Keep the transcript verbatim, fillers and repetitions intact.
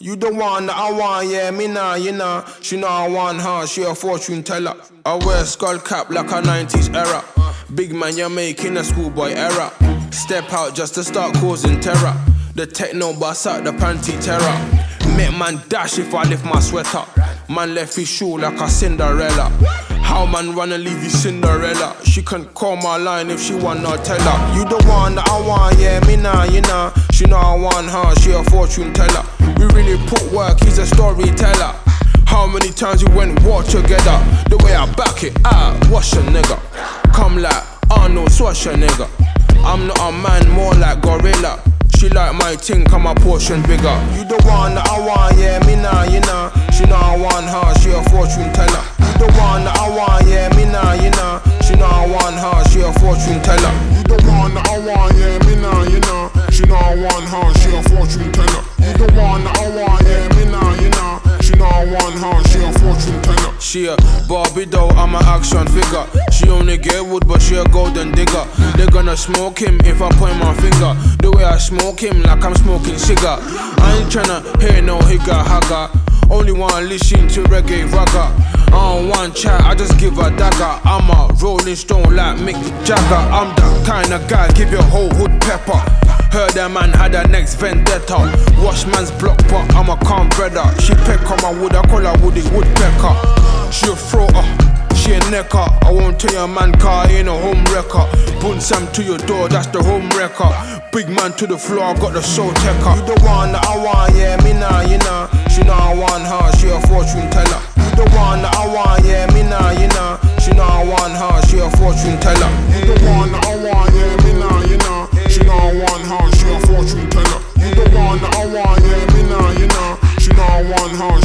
You the one that I want, yeah, me nah, you know. She know I want her, she a fortune teller. I wear a skull cap like a nineties era. Big man, you're making a schoolboy error. Step out just to start causing terror. The techno bust out the panty terror. Make man dash if I lift my sweater. Man left his shoe like a Cinderella. How man run and leave you Cinderella? She can call my line if she wanna tell her. You the one that I want, yeah, me nah, you know. She know I want her, she a fortune teller. We really put work, he's a storyteller. How many times we went war together? The way I back it out, what's a nigga? Come like Arnold Schwarzenegger. I'm not a man, more like gorilla. She like my ting, come my portion bigger. You the one that I want, yeah, me nah, you know. She know I want her, she a fortune teller. You the one that I want, yeah, me nah, you know. She know I want her, she a fortune teller. You the one that I want, yeah, me nah, you know. She know I want her, she a fortune teller. You the one that I want, yeah, me nah, you know. She know I want her, she a fortune teller. She a Barbie doll, I'm a action figure. She only get wood, but she a golden digger. They gonna smoke him if I point my finger. The way I smoke him like I'm smoking cigar. I ain't tryna hear no higga hagga. Only wanna listen to reggae ragga. I don't want chat, I just give a dagger. I'm a rolling stone like Mick Jagger. I'm that kind of guy, give your whole hood pepper. Heard that man had a next vendetta. Wash man's block, but I'm a calm brother. She peck on my wood, I call her Woody Woodpecker. She a throater, she a necker. I won't tell your man car, I ain't a home wrecker. Bun Sam to your door, that's the home wrecker. Big man to the floor, I got the soul tecker. You the one that I want, yeah, me nah, you know. She know I want her, she a fortune teller. You the one that I want, yeah, me nah, you know. She know I want her, she a fortune teller. You the one that I want, yeah, me nah, you know. She know I want her, she a fortune teller. You the one that I want, yeah, me nah, you know. She know I want her,